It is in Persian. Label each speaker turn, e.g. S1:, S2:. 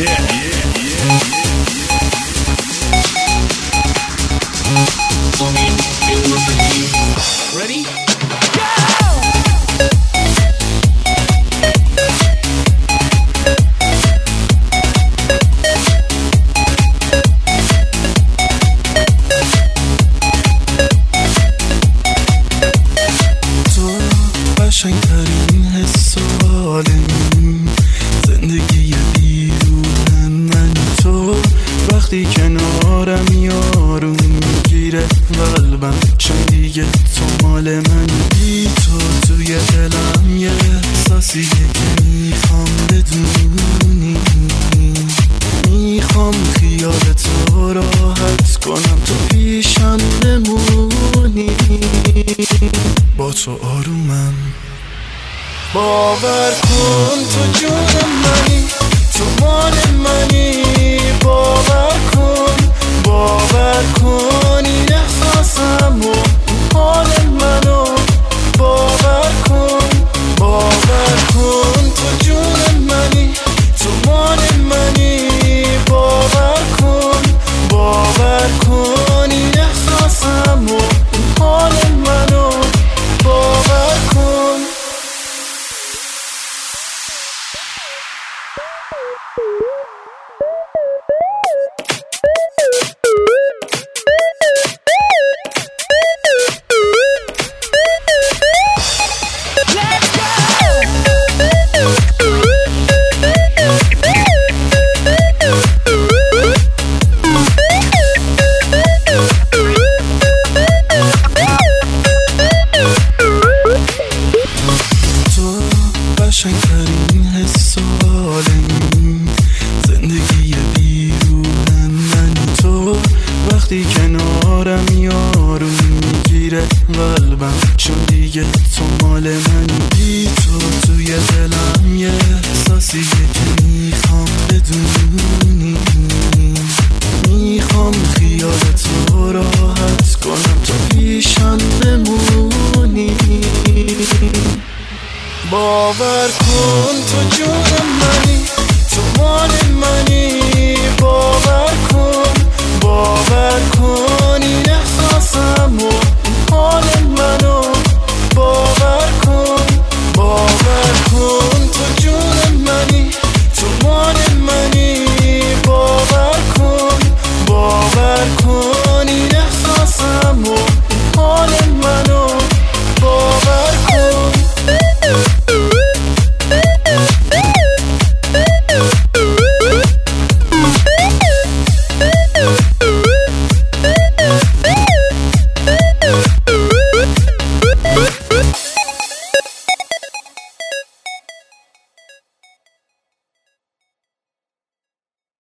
S1: Ready?
S2: قشنگترین حس عالمیم، زندگی بیرون من تو وقتی کنارم یارو میگیره قلبم، چون دیگه تو مال من، بی تو توی دلم یه احساسیه که میخوام بدونی، میخوام خیال تو راحت کنم، تو پیشم نمونی، با تو آرومم، باور کن تو جون منی،